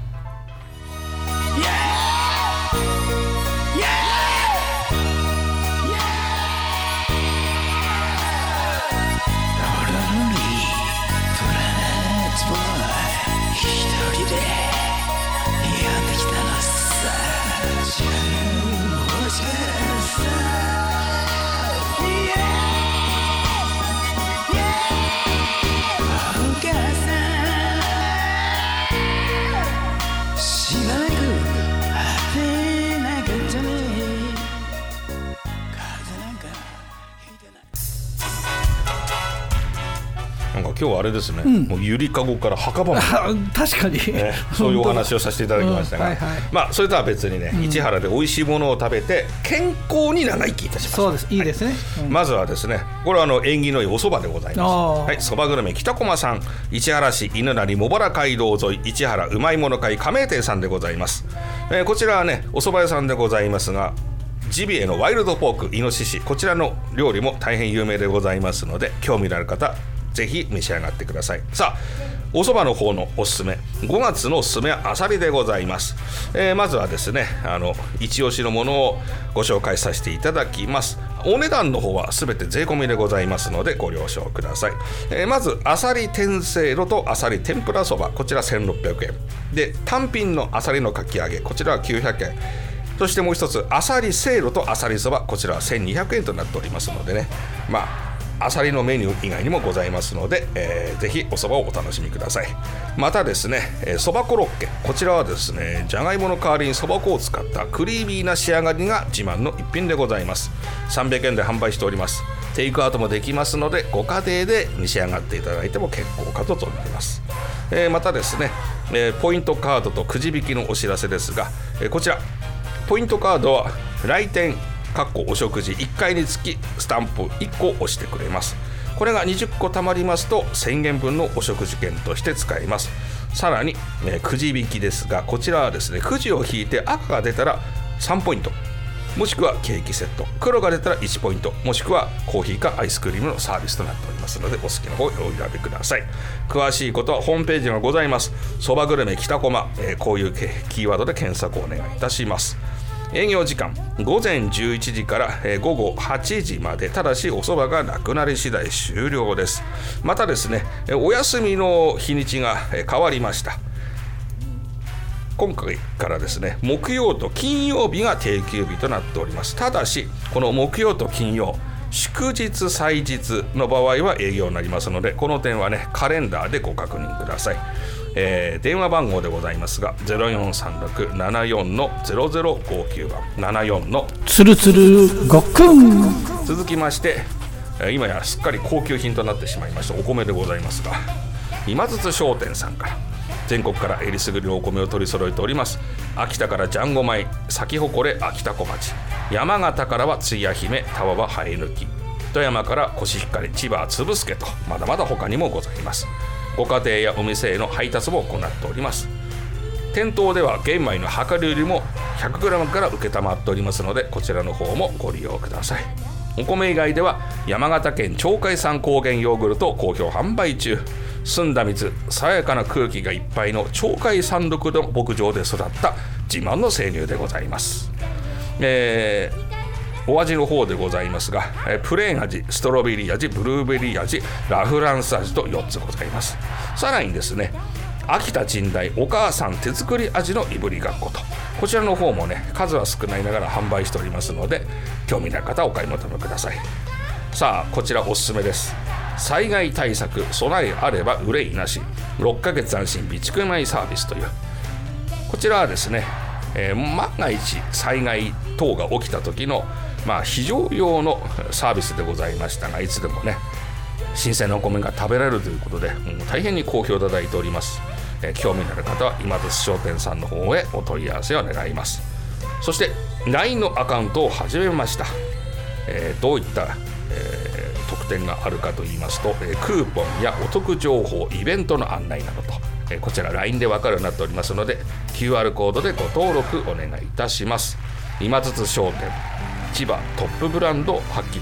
なんか今日はあれですね、うん、もうゆりかごから墓場まで確かに、 ね、そういうお話をさせていただきましたが、うんはいはい、まあそれとは別にね、うん、市原で美味しいものを食べて健康に長生きいたします。 そうです、いいですね、 はいうん、まずはですね、これはあの縁起のいいお蕎麦でございます。はい、蕎麦グルメ北駒さん、市原市犬成茂原街道沿い市原うまいもの会加盟店さんでございます。えー、こちらはねお蕎麦屋さんでございますが、ジビエのワイルドポークイノシシ、こちらの料理も大変有名でございますので、興味のある方ぜひ召し上がってください。さあお蕎麦の方のおすすめ、ごがつのおすすめはあさりでございます。えー、まずはですね、あの一押しのものをご紹介させていただきます。お値段の方はすべて税込みでございますのでご了承ください。えー、まずあさり天せいろとあさり天ぷらそば、こちらせんろっぴゃくえんで、単品のあさりのかき揚げ、こちらはきゅうひゃくえん、そしてもう一つあさりせいろとあさりそば、こちらはせんにひゃくえんとなっておりますのでね、まああさりのメニュー以外にもございますので、えー、ぜひお蕎麦をお楽しみください。またですね、蕎麦コロッケ、こちらはですね、じゃがいもの代わりに蕎麦粉を使ったクリーミーな仕上がりが自慢の一品でございます。さんびゃくえんで販売しております。テイクアウトもできますので、ご家庭で召し上がっていただいても結構かと思います。えー、またですね、えー、ポイントカードとくじ引きのお知らせですが、えー、こちらポイントカードは来店かっこお食事いっかいにつきスタンプいっこ押してくれます。これがにじゅっこ貯まりますとせんえんぶんのお食事券として使えます。さらに、えー、くじ引きですが、こちらはですね、くじを引いて赤が出たらさんポイント、もしくはケーキセット、黒が出たらいちポイント、もしくはコーヒーかアイスクリームのサービスとなっておりますので、お好きな方をお選びください。詳しいことはホームページがございます。そばグルメ北駒、えー、こういうキーワードで検索をお願いいたします。営業時間ごぜんじゅういちじからごごはちじまで、ただしお蕎麦がなくなり次第終了です。またですね、お休みの日にちが変わりました。今回からですね、木曜と金曜日が定休日となっております。ただしこの木曜と金曜、祝日祭日の場合は営業になりますので、この点はねカレンダーでご確認ください。えー、電話番号でございますが ゼロよんさんろく ななよん ゼロゼロごきゅう 番ななよんのつるつるごっくん。 続きまして、今やすっかり高級品となってしまいましたお米でございますが、今津商店さんから全国からえりすぐりのお米を取り揃えております。秋田からジャンゴ米、咲き誇れ秋田小町、山形からはつや姫、田和は生え抜き、富山からコシヒカリ、千葉はつぶすけと、まだまだ他にもございます。ご家庭やお店への配達も行っております。店頭では玄米の量り売りも ひゃくグラム から承っておりますので、こちらの方もご利用ください。お米以外では山形県鳥海産高原ヨーグルトを好評販売中。澄んだ水、爽やかな空気がいっぱいの鳥海山麓の牧場で育った自慢の生乳でございます。えーお味の方でございますが、プレーン味、ストロベリー味、ブルーベリー味、ラフランス味とよっつございます。さらにですね、秋田珍大お母さん手作り味のいぶりがっこと、こちらの方もね数は少ないながら販売しておりますので、興味のある方はお買い求めください。さあこちらおすすめです。災害対策備えあれば憂いなし、ろっかげつ安心備蓄米サービスという、こちらはですね、えー、万が一災害等が起きた時のまあ、非常用のサービスでございましたが、いつでもね新鮮なお米が食べられるということで、もう大変に好評いただいております。えー、興味のある方は今津商店さんの方へお問い合わせを願います。そして ライン のアカウントを始めました。えー、どういった、えー、特典があるかといいますと、えー、クーポンやお得情報、イベントの案内などと、えー、こちら ライン で分かるようになっておりますので、 キューアール コードでご登録お願いいたします。今津商店千葉トップブランド発揮会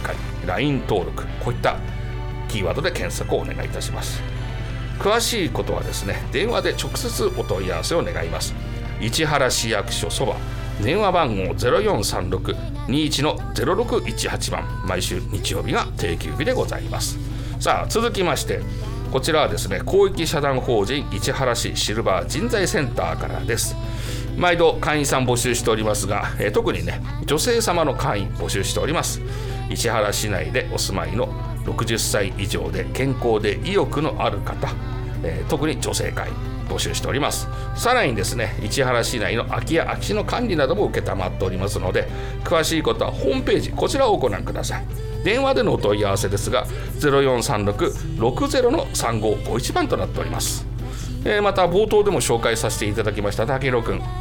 ライン 登録、こういったキーワードで検索をお願いいたします。詳しいことはですね、電話で直接お問い合わせを願います。市原市役所そば、電話番号 ゼロよんさんろく にいち ゼロろくいちはち 番、毎週日曜日が定休日でございます。さあ続きまして、こちらはですね、公益社団法人市原市シルバー人材センターからです。毎度会員さん募集しておりますが、えー、特にね女性様の会員募集しております。市原市内でお住まいのろくじゅっさい以上で健康で意欲のある方、えー、特に女性会員募集しております。さらにですね、市原市内の空き家空き地の管理なども承っておりますので、詳しいことはホームページこちらをご覧ください。電話でのお問い合わせですが ゼロよんさんろく ろくゼロ さんごごいち 番となっております。えー、また冒頭でも紹介させていただきました武宏くん、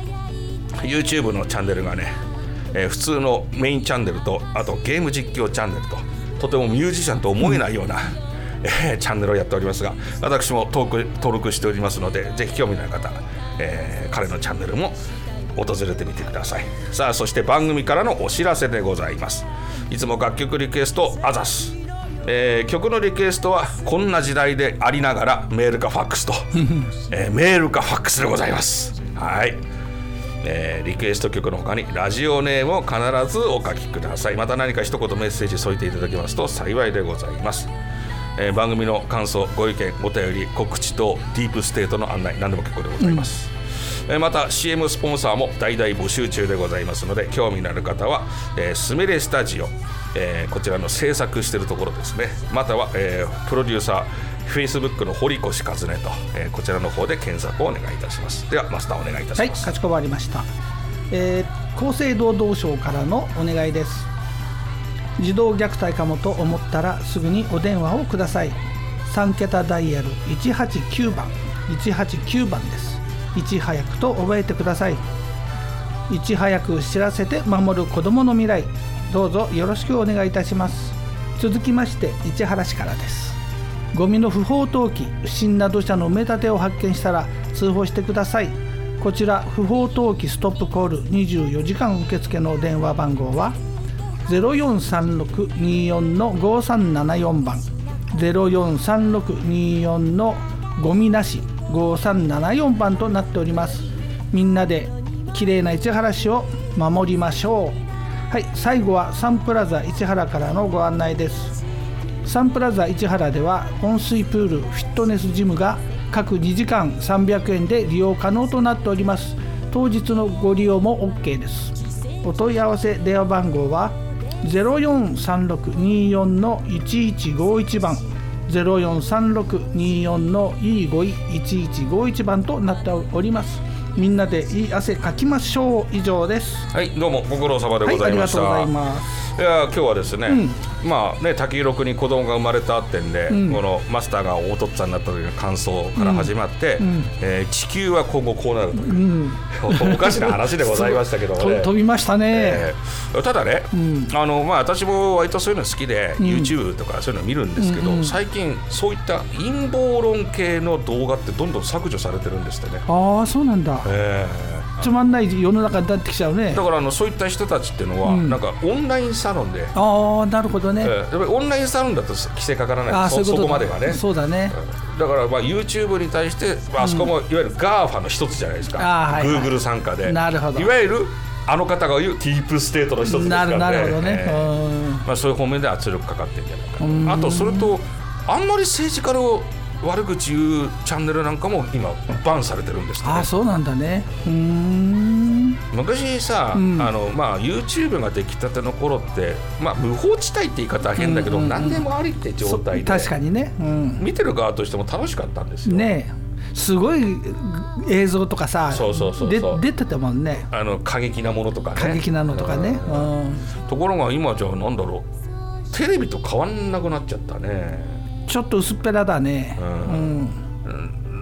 YouTube のチャンネルがね、えー、普通のメインチャンネルと、あとゲーム実況チャンネルと、とてもミュージシャンと思えないような、うんえー、チャンネルをやっておりますが、私も登録しておりますので、ぜひ興味のある方、えー、彼のチャンネルも訪れてみてください。さあそして番組からのお知らせでございます。いつも楽曲リクエストあざす、えー、曲のリクエストはこんな時代でありながらメールかファックスと、えー、メールかファックスでございます。はい、えー、リクエスト曲の他にラジオネームを必ずお書きください。また何か一言メッセージ添えていただけますと幸いでございます。えー、番組の感想、ご意見、お便り、告知とディープステートの案内、何でも結構でございます。うん、えー、また シーエム スポンサーも大々募集中でございますので、興味のある方は、えー、スメレスタジオ、えー、こちらの制作しているところですね、または、えー、プロデューサー Facebook の堀越和音と、えー、こちらの方で検索をお願いいたします。ではマスターお願いいたします。 はい、かしこまりました。えー、厚生労働省からのお願いです。児童虐待かもと思ったらすぐにお電話をください。さん桁ダイヤルいちはちきゅうばんいちはちきゅうばんです。いち早くと覚えてください。いち早く知らせて守る子どもの未来、どうぞよろしくお願いいたします。続きまして市原市からです。ゴミの不法投棄、不審な土砂の埋め立てを発見したら通報してください。こちら不法投棄ストップコールにじゅうよじかん受付の電話番号はゼロよんさんろく にーよん のごさんななよんばん、ゼロよんさんろく にーよん のゴミなしごさんななよんばんとなっております。みんなできれいな市原市を守りましょう。はい、最後はサンプラザ市原からのご案内です。サンプラザ市原では温水プール、フィットネスジムが各にじかんさんびゃくえんで利用可能となっております。当日のご利用も OK です。お問い合わせ電話番号はゼロよんさんろく にーよん のいちいちごいちばん、ゼロよんさんろく にーよん のいいごいいちいちごいちばんとなっております。みんなでいい汗かきましょう。以上です。 はい、どうもご苦労様でございました。 はい、ありがとうございます。 いや今日はですね、うん、まあね滝弘君に子供が生まれたってんで、うん、このマスターがお父っつぁんになった時の感想から始まって、うん、えー、地球は今後こうなるという、うん、おかしな話でございましたけどもね飛びましたね、 えー、ただね、うん、あのまあ、私も割とそういうの好きで、うん、YouTube とかそういうの見るんですけど、うんうん、最近そういった陰謀論系の動画ってどんどん削除されてるんですってね。 ああそうなんだ、 えーつまんない世の中になってきちゃうね。 だからあのそういった人たちっていうのは、うん、なんかオンラインサロンで、 ああなるほどね、 えー、オンラインサロンだと規制かからない。あ そ, そこまではね。 そうだね、 だからまあ YouTube に対して、まあ、あそこもいわゆる ガーファ の一つじゃないですか、うん、はいはい、Google 参加で。 なるほど。 いわゆるあの方が言うディープステートの一つですからね。 なるほどね、えーまあ、そういう方面で圧力かかってるんじゃないかな。あとそれとあんまり政治家の悪口言うチャンネルなんかも今バンされてるんですね。 あ、そうなんだね。うーん、 昔さ、うん、あのまあ、YouTube ができたての頃って、まあ、無法地帯って言い方は変だけど、うんうんうん、何でもありって状態で確かにね、うん、 見てる側としても楽しかったんですよね。すごい映像とかさ、 そうそうそうそう、 で出てたもんね。 あの過激なものとかね、 過激なのとかね、うんうん、 ところが今じゃなんだろう、テレビと変わんなくなっちゃったね。 ちょっと薄っぺらだね、 うんうん、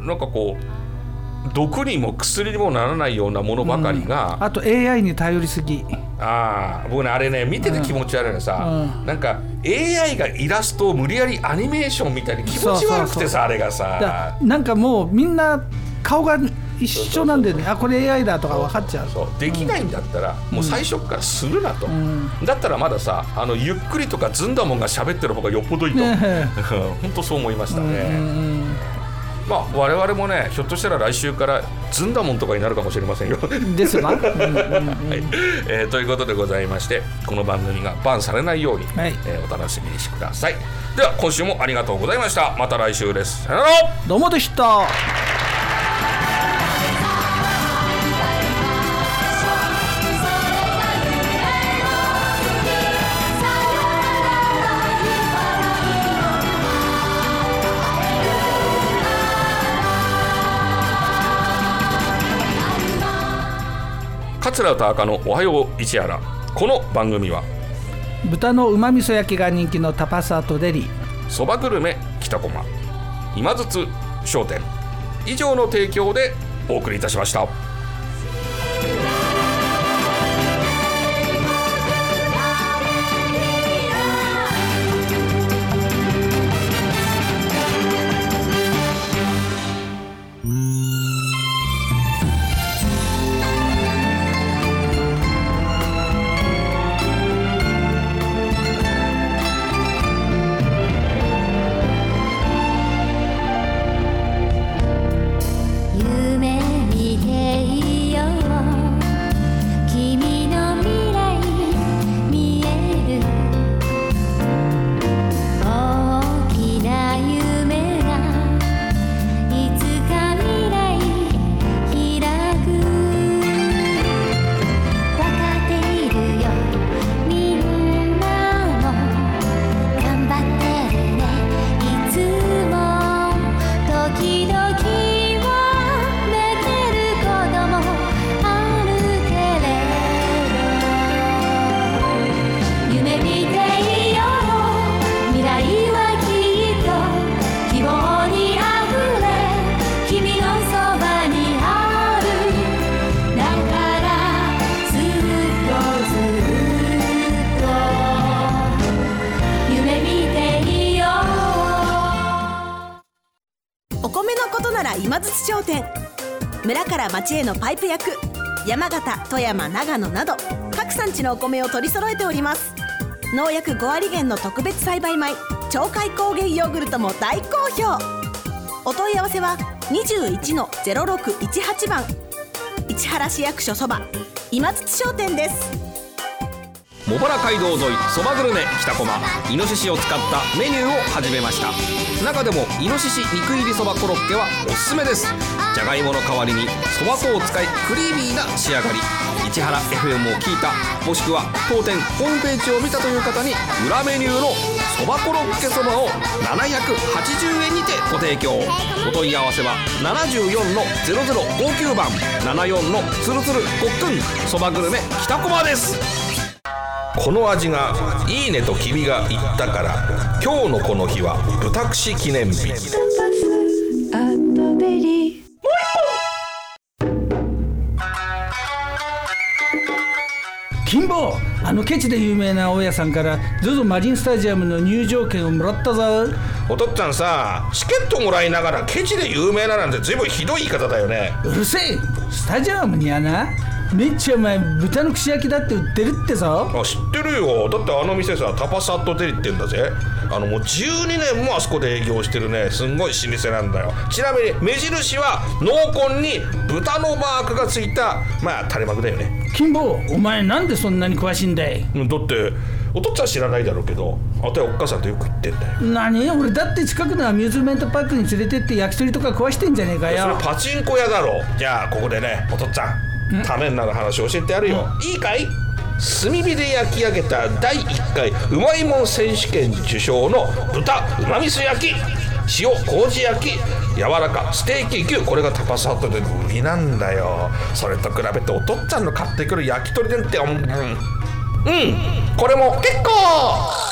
なんかこう毒にも薬にもならないようなものばかりが、 うん、あと エーアイ に頼りすぎ。 ああ僕ねあれね見てて気持ち悪いのさ、うん、なんか エーアイ がイラストを無理やりアニメーションみたいに気持ち悪くてさ、あれがさなんかもうみんな顔が一緒なんでね、あこれ エーアイ だとか分かっちゃう。 そうできないんだったら、うん、もう最初からするなと、うん、だったらまださあのゆっくりとかずんだもんが喋ってる方がよっぽどいいと、ね、本当そう思いましたね、うん、まあ我々もねひょっとしたら来週からずんだもんとかになるかもしれませんよですが、うんうんうんはいえー、ということでございまして、この番組がバンされないように、はいえー、お楽しみにしてください。では今週もありがとうございました。また来週です。さよなら。 どうもでした。 桂田赤のおはよう市原。この番組は豚のうま味噌焼きが人気のタパスアートデリ、 そばグルメ北駒、今津津商店以上の提供でお送りいたしました。 今津商店、村から町へのパイプ役、山形、富山、長野など各産地のお米を取り揃えております。農薬ご割減の特別栽培米鳥海高原ヨーグルトも大好評。お問い合わせは にじゅういちのゼロろくいちはち 番、市原市役所そば今津商店です。 茂原街道沿いそばグルメ北駒、イノシシを使ったメニューを始めました。中でもイノシシ肉入りそばコロッケはおすすめです。じゃがいもの代わりにそば粉を使いクリーミーな仕上がり。市原 エフエム を聞いた、もしくは当店ホームページを見たという方に裏メニューのそばコロッケそばをななひゃくはちじゅうえんにてご提供。お問い合わせはななじゅうよんのゼロゼロごきゅうばん、ななよんのつるつるごっくん、そばグルメ北駒です。 この味がいいねと君が言ったから、今日のこの日は豚串記念日。 金坊、あのケチで有名な大家さんから ゾゾ マリンスタジアムの入場券をもらったぞ。 お父っつぁんさ、チケットもらいながらケチで有名ななんて随分ひどい言い方だよね。 うるせえ。スタジアムにはな、めっちゃうまい豚の串焼きだって売ってるってさ。 あ、知ってるよ。だってあの店さ、タパスアットデリって言うんだぜ。あのもうじゅうにねんもあそこで営業してるね、すんごい老舗なんだよ。ちなみに目印は濃紺に豚のマークがついた、まあ垂れ幕だよね。 金坊、お前なんでそんなに詳しいんだい。 だってお父っつぁん知らないだろうけど、あとはおっかさんとよく行ってんだよ。 何、俺だって近くのアミューズメントパークに連れてって焼き鳥とか食わしてんじゃねえかよ。 それパチンコ屋だろ。じゃあここでね、お父っつぁんためになる話教えてやるよ。いいかい。炭火で焼き上げただいいっかいうまいもん選手権受賞の豚うまみそ焼き、塩麹焼き、柔らかステーキ牛、これがタパスアットで売りなんだよ。それと比べてお父っつぁんの買ってくる焼き鳥なんて、うん、うん、これも結構。